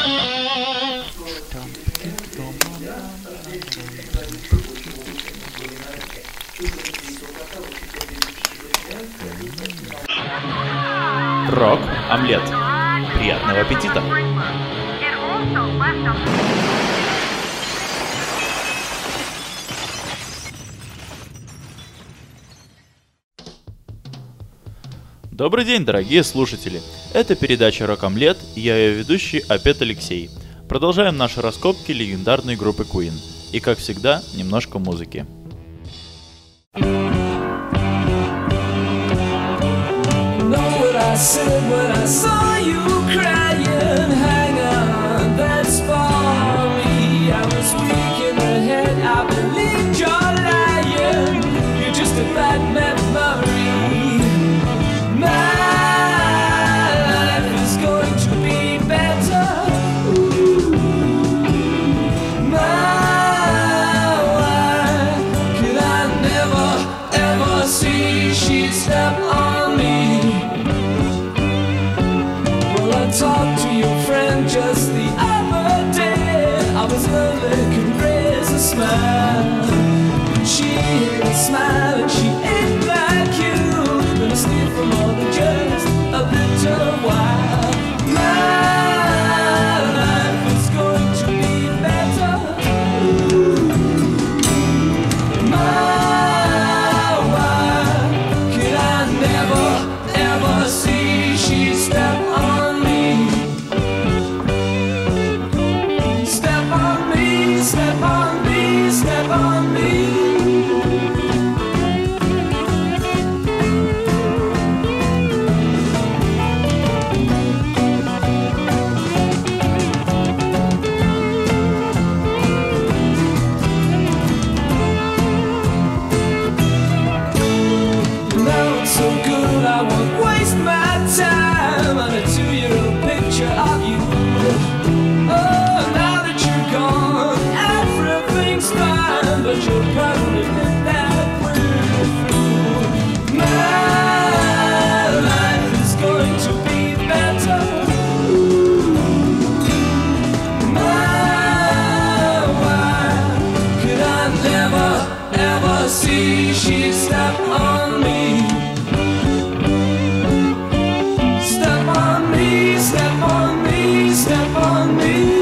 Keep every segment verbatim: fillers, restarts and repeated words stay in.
Рок-омлет. Приятного аппетита! Добрый день, дорогие слушатели! Это передача «Рок-омлет», и я ее ведущий Апет Алексей. Продолжаем наши раскопки легендарной группы Queen. И, как всегда, немножко музыки. I said when I saw you crying, hang on, that's for me. I was weak in the head, I believed you're lying. You're just a bad memory. My life is going to be better. Ooh. My wife, could I never ever see she'd step on me? Talked to your friend just the other day. I was lonely, could raise a smile. She hid a smile and she ain't like you. Gonna steal from all the just a little while. My life is going to be better. My wife, could I never ever see she step on? Step on me, step on me. Now it's so good I won't waste my time on a two-year-old picture of you. Oh, now that you're gone, everything's fine, but you'll probably admit that we're through. My life is going to be better. My wife, could I never ever see she'd step on me? Step on me, step on me, step on me.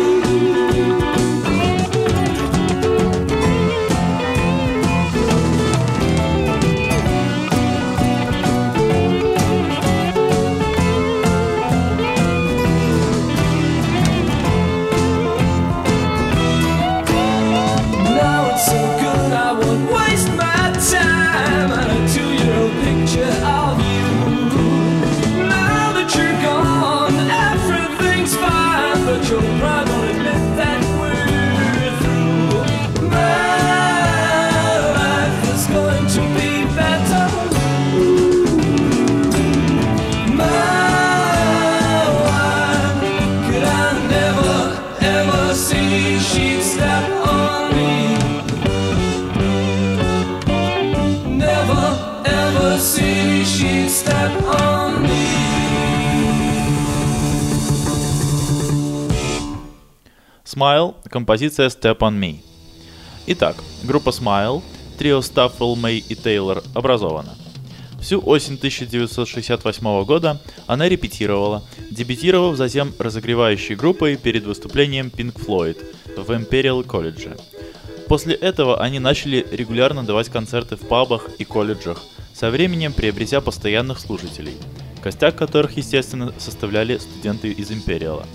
Smile, композиция Step on Me. Итак, группа Smile, трио Staffel, May и Taylor образована. Всю осень тысяча девятьсот шестьдесят восьмого года она репетировала, дебютировав затем разогревающей группой перед выступлением Pink Floyd в Imperial колледже. После этого они начали регулярно давать концерты в пабах и колледжах, со временем приобретя постоянных слушателей, костяк которых, естественно, составляли студенты из Imperial.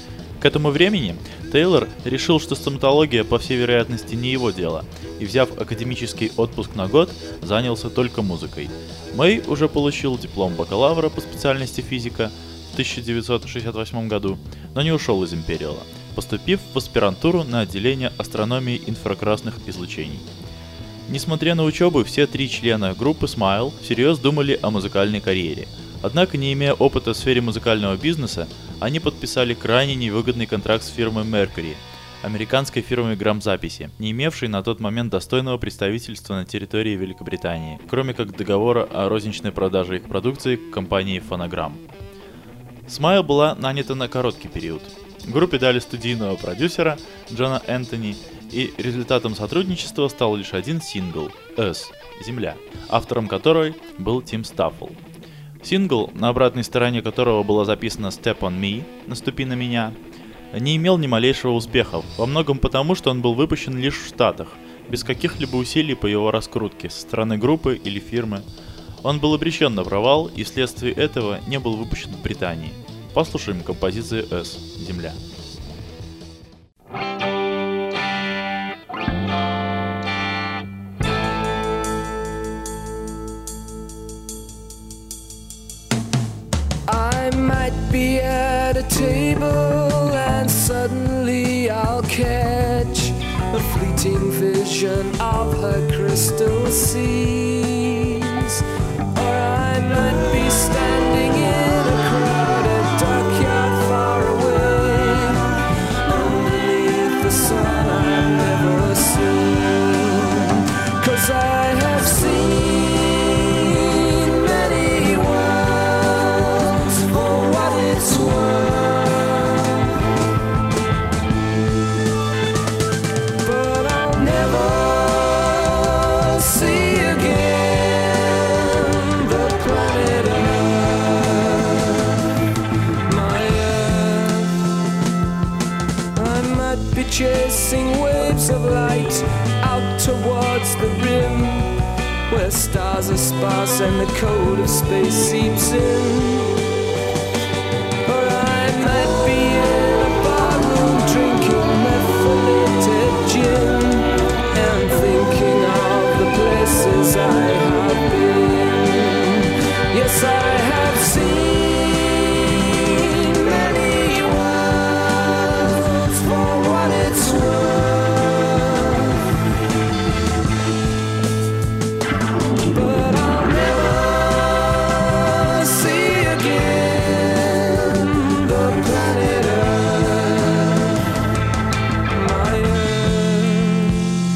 К этому времени Тейлор решил, что стоматология, по всей вероятности, не его дело, и, взяв академический отпуск на год, занялся только музыкой. Мэй уже получил диплом бакалавра по специальности физика в тысяча девятьсот шестьдесят восьмом году, но не ушел из Imperial, поступив в аспирантуру на отделение астрономии инфракрасных излучений. Несмотря на учебу, все три члена группы Smile всерьез думали о музыкальной карьере. Однако, не имея опыта в сфере музыкального бизнеса, они подписали крайне невыгодный контракт с фирмой Mercury, американской фирмой грамзаписи, не имевшей на тот момент достойного представительства на территории Великобритании, кроме как договора о розничной продаже их продукции компании Phonogram. Smile была нанята на короткий период. Группе дали студийного продюсера Джона Энтони, и результатом сотрудничества стал лишь один сингл «S» — «Земля», автором которой был Тим Стаффл. Сингл, на обратной стороне которого было записано «Step on Me» — «Наступи на меня», не имел ни малейшего успеха, во многом потому, что он был выпущен лишь в Штатах, без каких-либо усилий по его раскрутке со стороны группы или фирмы. Он был обречен на провал и вследствие этого не был выпущен в Британии. Послушаем композицию «S» — «Земля». I might be at a table and suddenly I'll catch a fleeting vision of her crystal seas. Or I might be standing in a crowded dockyard far away, underneath the sun I've never seen. 'Cause I have seen many worlds for what it's worth, but I'll never see again the planet Earth, my Earth. I might be chasing waves of light out towards the rim, where stars are sparse and the cold of space seeps in. Or I might be in a barroom drinking methylated gin and thinking of the places I have been. Yes, I have seen many worlds for what it's worth, but I'll never see again the planet Earth, my Earth.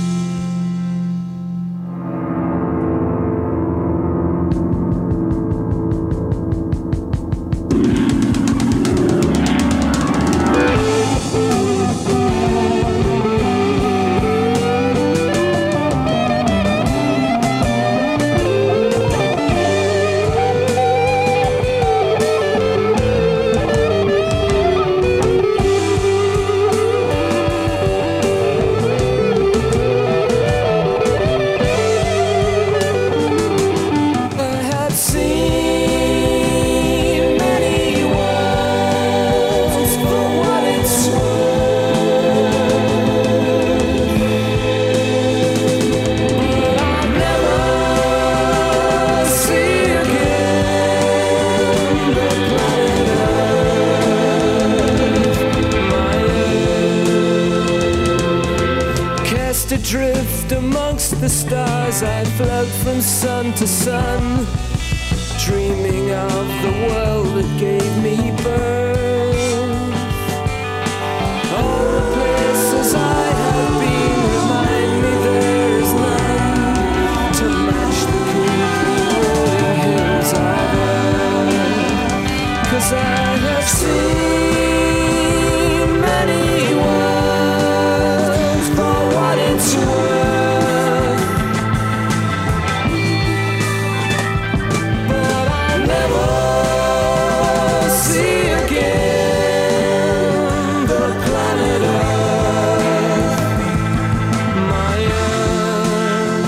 I have seen many worlds for what it's worth, but I'll never see again the planet Earth, my Earth. Cast adrift amongst the stars, I float from sun to sun, dreaming of the world that gave me birth. All the places I have been remind me there is none to match the cool rolling hills of earth. 'Cause I have seen many worlds for what it's worth, but I'll never see again the planet Earth, my Earth.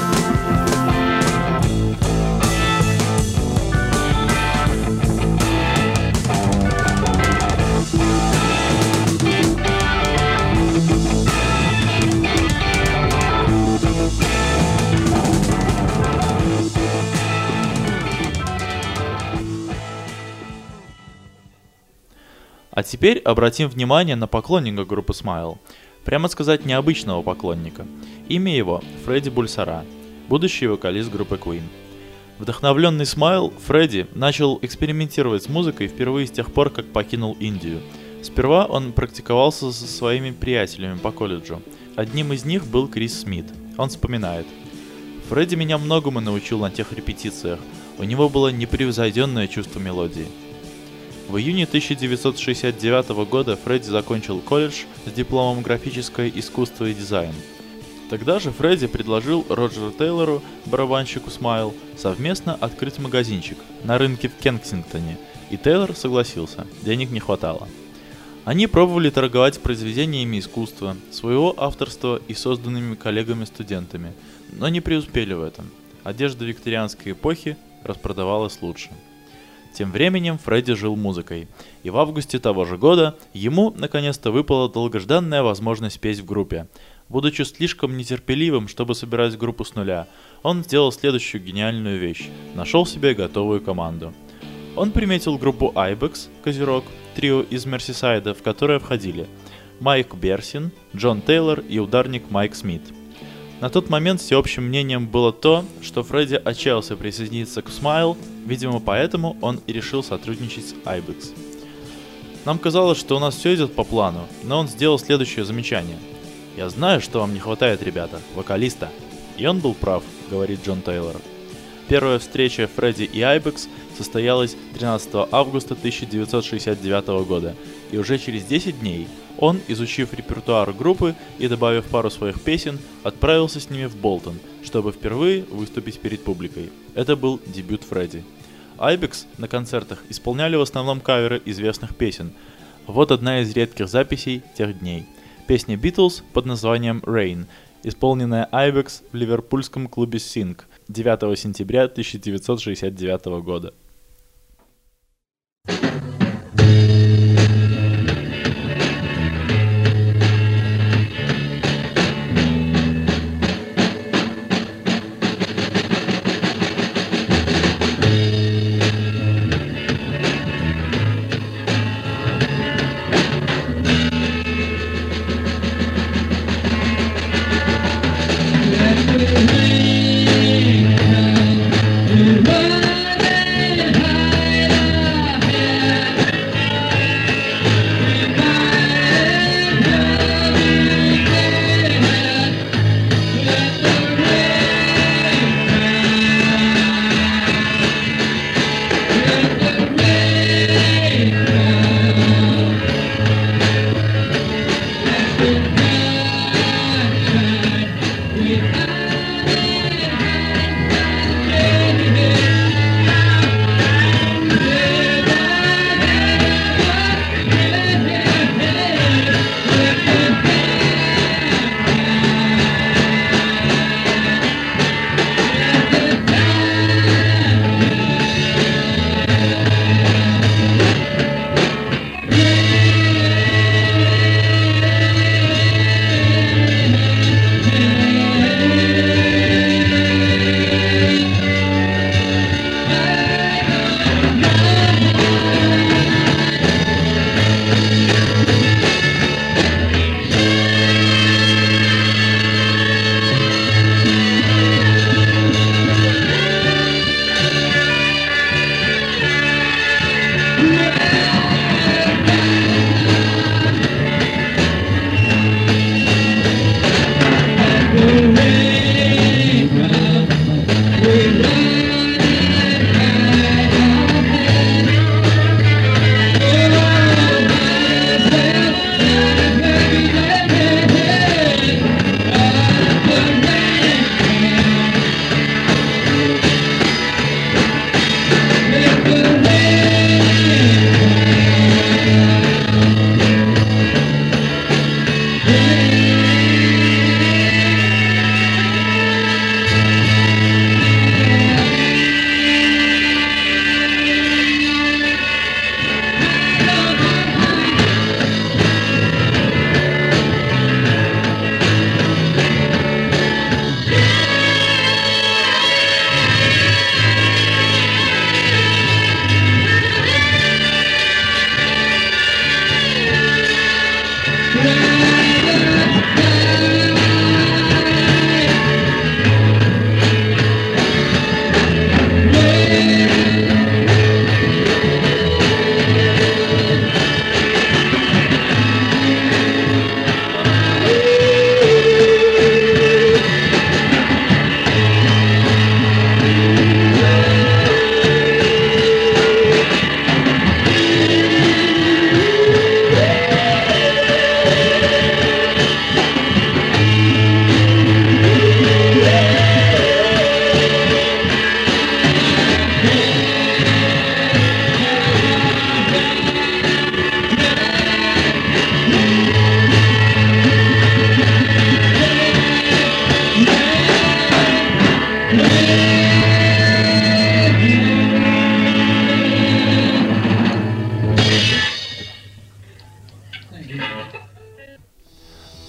А теперь обратим внимание на поклонника группы Smile. Прямо сказать, необычного поклонника. Имя его Фредди Бульсара, будущий вокалист группы Queen. Вдохновленный Smile, Фредди начал экспериментировать с музыкой впервые с тех пор, как покинул Индию. Сперва он практиковался со своими приятелями по колледжу. Одним из них был Крис Смит. Он вспоминает: «Фредди меня многому научил на тех репетициях. У него было непревзойденное чувство мелодии». В июне тысяча девятьсот шестьдесят девятого года Фредди закончил колледж с дипломом «Графическое искусство и дизайн». Тогда же Фредди предложил Роджеру Тейлору, барабанщику Smile, совместно открыть магазинчик на рынке в Кенсингтоне, и Тейлор согласился, денег не хватало. Они пробовали торговать произведениями искусства, своего авторства и созданными коллегами-студентами, но не преуспели в этом. Одежда викторианской эпохи распродавалась лучше. Тем временем Фредди жил музыкой, и в августе того же года ему наконец-то выпала долгожданная возможность петь в группе. Будучи слишком нетерпеливым, чтобы собирать группу с нуля, он сделал следующую гениальную вещь – нашел себе готовую команду. Он приметил группу Айбекс, Козерог, трио из Мерсисайда, в которое входили Майк Берсин, Джон Тейлор и ударник Майк Смит. На тот момент всеобщим мнением было то, что Фредди отчаялся присоединиться к Smile, видимо поэтому он и решил сотрудничать с Айбекс. Нам казалось, что у нас все идет по плану, но он сделал следующее замечание. «Я знаю, что вам не хватает, ребята, вокалиста». И он был прав, говорит Джон Тейлор. Первая встреча Фредди и Айбекс состоялась тринадцатого августа тысяча девятьсот шестьдесят девятого года, и уже через десять дней он, изучив репертуар группы и добавив пару своих песен, отправился с ними в Болтон, чтобы впервые выступить перед публикой. Это был дебют Фредди. Айбекс на концертах исполняли в основном каверы известных песен. Вот одна из редких записей тех дней. Песня Beatles под названием «Rain», исполненная Айбекс в ливерпульском клубе Sing девятого сентября тысяча девятьсот шестьдесят девятого года. Everybody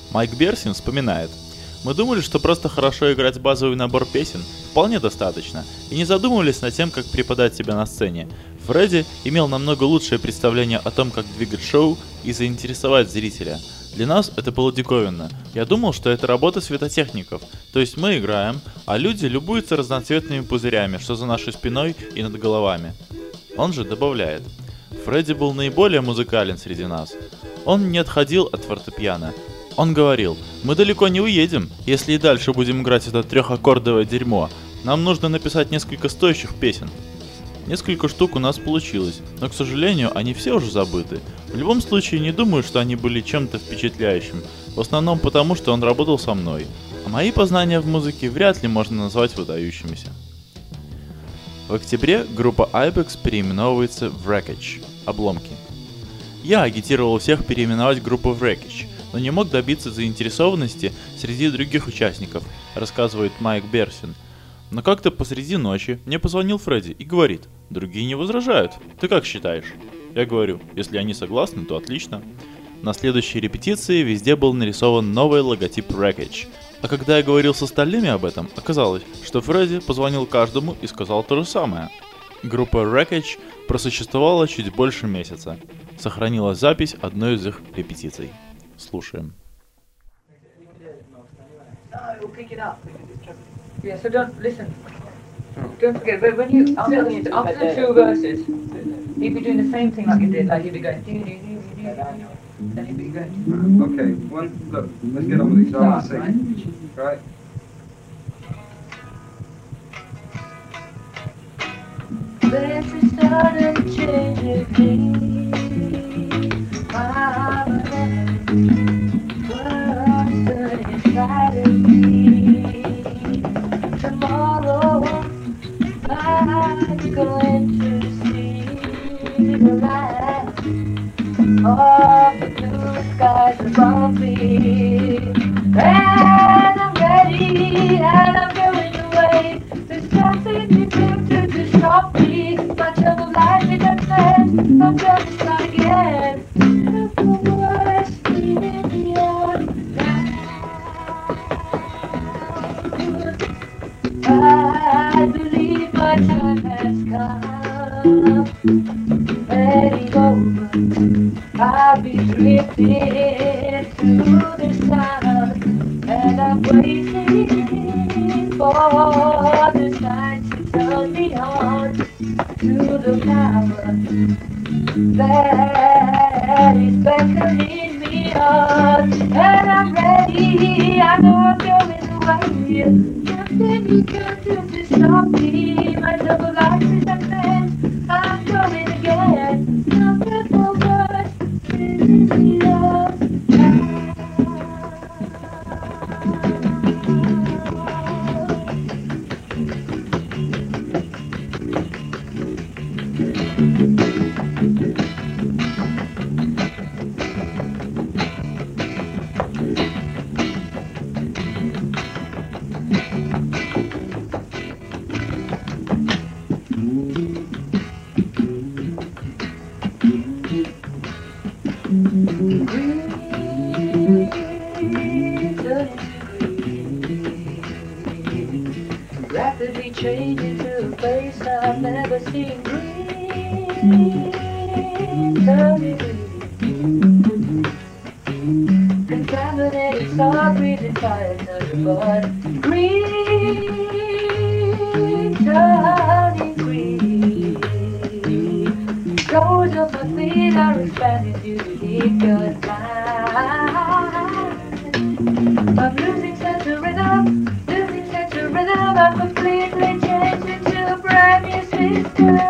Майк Берсин вспоминает: «Мы думали, что просто хорошо играть базовый набор песен вполне достаточно, и не задумывались над тем, как преподать себя на сцене. Фредди имел намного лучшее представление о том, как двигать шоу и заинтересовать зрителя. Для нас это было диковинно. Я думал, что это работа светотехников, то есть мы играем, а люди любуются разноцветными пузырями, что за нашей спиной и над головами». Он же добавляет: «Фредди был наиболее музыкален среди нас. Он не отходил от фортепиано. Он говорил: мы далеко не уедем, если и дальше будем играть это трехаккордовое дерьмо. Нам нужно написать несколько стоящих песен». Несколько штук у нас получилось, но, к сожалению, они все уже забыты. В любом случае, не думаю, что они были чем-то впечатляющим. В основном потому, что он работал со мной. А мои познания в музыке вряд ли можно назвать выдающимися. В октябре группа Ibex переименовывается в Wreckage – обломки. Я агитировал всех переименовать группу в Wreckage, но не мог добиться заинтересованности среди других участников, рассказывает Майк Берсин. Но как-то посреди ночи мне позвонил Фредди и говорит: «Другие не возражают. Ты как считаешь?» Я говорю: «Если они согласны, то отлично». На следующей репетиции везде был нарисован новый логотип Wreckage. А когда я говорил с остальными об этом, оказалось, что Фредди позвонил каждому и сказал то же самое. Группа Wreckage просуществовала чуть больше месяца. Сохранилась запись одной из их репетиций. Слушаем. Yeah, so don't listen. Don't forget. But when you after the, after the two verses, you'd be doing the same thing like you did. Like you'd be going. Doo, doo, doo, doo, doo, then you'd be going. Okay. One. Look. Let's get on with it. So I sing. Right. There's a sudden change of me. My world inside of me. Tomorrow I'm going to see the light of the blue skies above me. And I'm ready, and I'm going away. There's nothing you can do to stop me. My trouble lies in the bed. I'm gonna start again. And the worst thing in the end. I believe my time has come. Letting go, I'll be drifting through the sun, and I'm waiting for the signs to turn me on to the power that is beckoning me on. And I'm ready, I know I'm going away. Nothing you can do to stop me. My double life is a mess. I'm going again. Nothing for words. This is love. Rapidly changing to a place I've never seen. Green, turning green. Contaminated, start breathing fire to the blood. Green, turning green. Toes of my feet are expanding to the deep gut line. I'm losing sense of rhythm, losing sense of rhythm. I'm completely changed into a brand new system.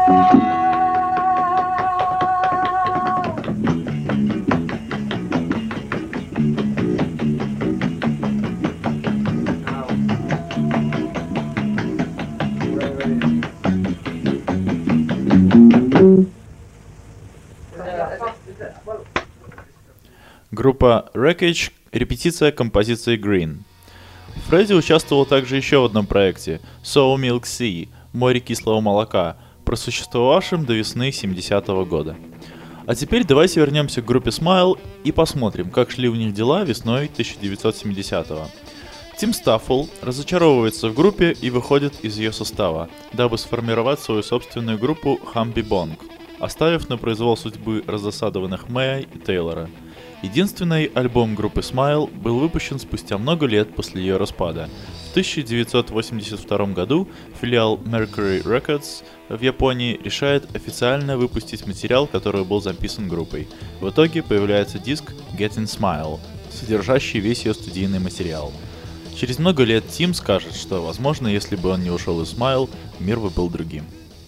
Группа Wreckage, репетиция композиции Green. Фредди участвовал также еще в одном проекте Sour Milk Sea, море кислого молока, просуществовавшем до весны семидесятого года. А теперь давайте вернемся к группе Smile и посмотрим, как шли у них дела весной тысяча девятьсот семидесятого. Тим Стаффл разочаровывается в группе и выходит из ее состава, дабы сформировать свою собственную группу Хамби Бонг, оставив на произвол судьбы раздосадованных Мэя и Тейлора. Единственный альбом группы Smile был выпущен спустя много лет после ее распада. В тысяча девятьсот восемьдесят втором году филиал Mercury Records в Японии решает официально выпустить материал, который был записан группой. В итоге появляется диск Getting Smile, содержащий весь ее студийный материал. Через много лет Тим скажет, что, возможно, если бы он не ушел из Smile, мир бы был другим.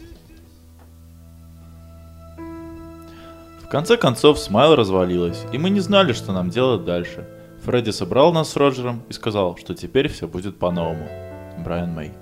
В конце концов, Smile развалилась, и мы не знали, что нам делать дальше. Фредди собрал нас с Роджером и сказал, что теперь все будет по-новому. Брайан Мэй.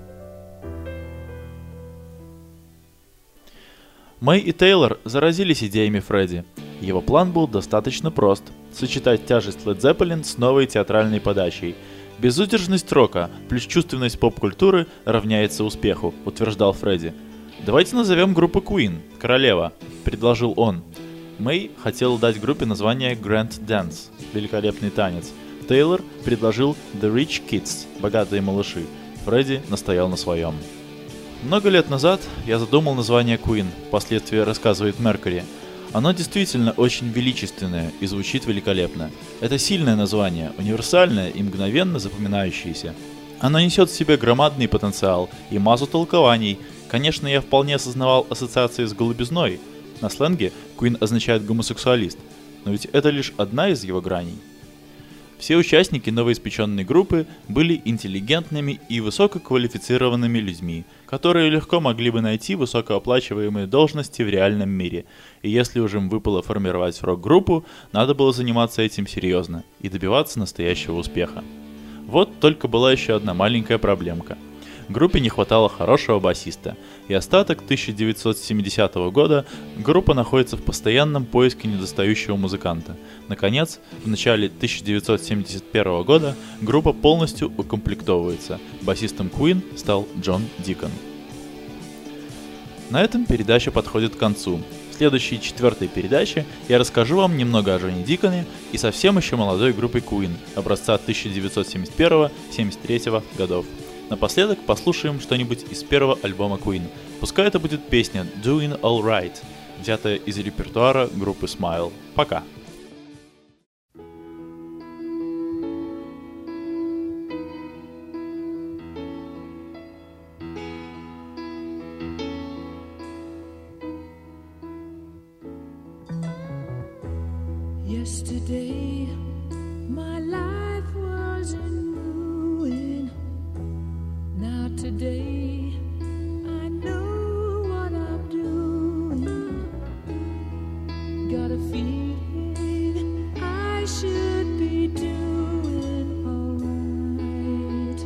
Мэй и Тейлор заразились идеями Фредди. Его план был достаточно прост – сочетать тяжесть Led Zeppelin с новой театральной подачей. Безудержность рока плюс чувственность поп-культуры равняется успеху, утверждал Фредди. «Давайте назовем группу Queen – Королева», – предложил он. Мэй хотел дать группе название Grand Dance – великолепный танец. Тейлор предложил The Rich Kids – богатые малыши. Фредди настоял на своем. Много лет назад я задумал название Queen, впоследствии рассказывает Mercury. Оно действительно очень величественное и звучит великолепно. Это сильное название, универсальное и мгновенно запоминающееся. Оно несет в себе громадный потенциал и массу толкований. Конечно, я вполне осознавал ассоциации с голубизной. На сленге Queen означает гомосексуалист, но ведь это лишь одна из его граней. Все участники новоиспеченной группы были интеллигентными и высококвалифицированными людьми, которые легко могли бы найти высокооплачиваемые должности в реальном мире. И если уже им выпало формировать рок-группу, надо было заниматься этим серьезно и добиваться настоящего успеха. Вот только была еще одна маленькая проблемка. Группе не хватало хорошего басиста, и остаток тысяча девятьсот семидесятого года группа находится в постоянном поиске недостающего музыканта. Наконец, в начале тысяча девятьсот семьдесят первого года группа полностью укомплектовывается. Басистом Queen стал Джон Дикон. На этом передача подходит к концу. В следующей, четвертой передаче я расскажу вам немного о Джоне Диконе и совсем еще молодой группе Queen образца тысяча девятьсот семьдесят первого — семьдесят третьего годов. Напоследок послушаем что-нибудь из первого альбома Queen. Пускай это будет песня Doing All Right, взятая из репертуара группы Smile. Пока! Yesterday, my life was in ruin. Now today, I know what I'm doing. Got a feeling I should be doing alright.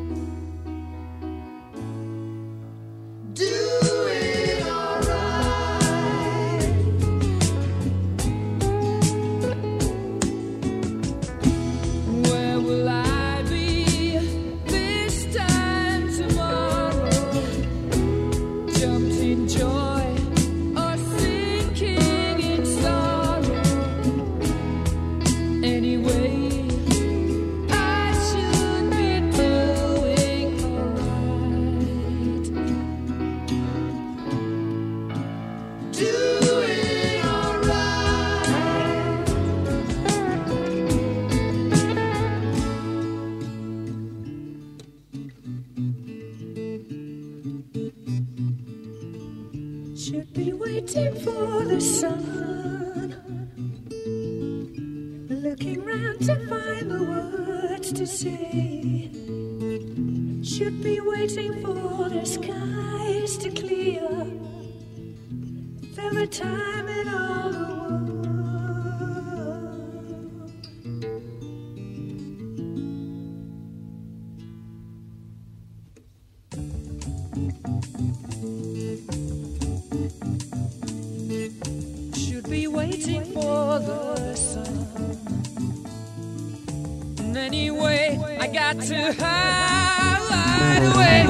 Doing alright. Where will I be this time tomorrow? Jumped in joy or sinking in sorrow. Anyway, I should be doing alright. Doing alright. Should be waiting for the sun, looking round to find the words to say. Should be waiting for the skies to clear. There were time in all the world. Should be waiting for the sun. And anyway, I got to hide away.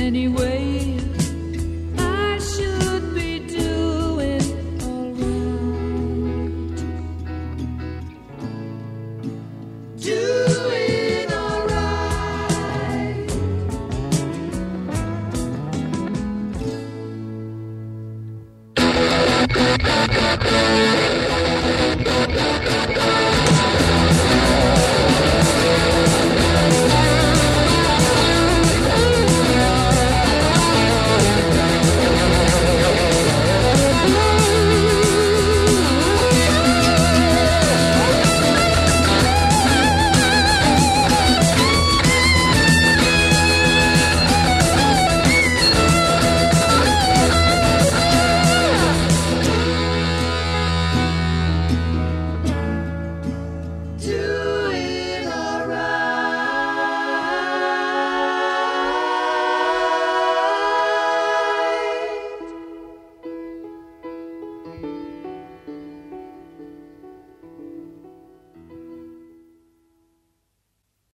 Anyway, I should be doing alright. Doing alright.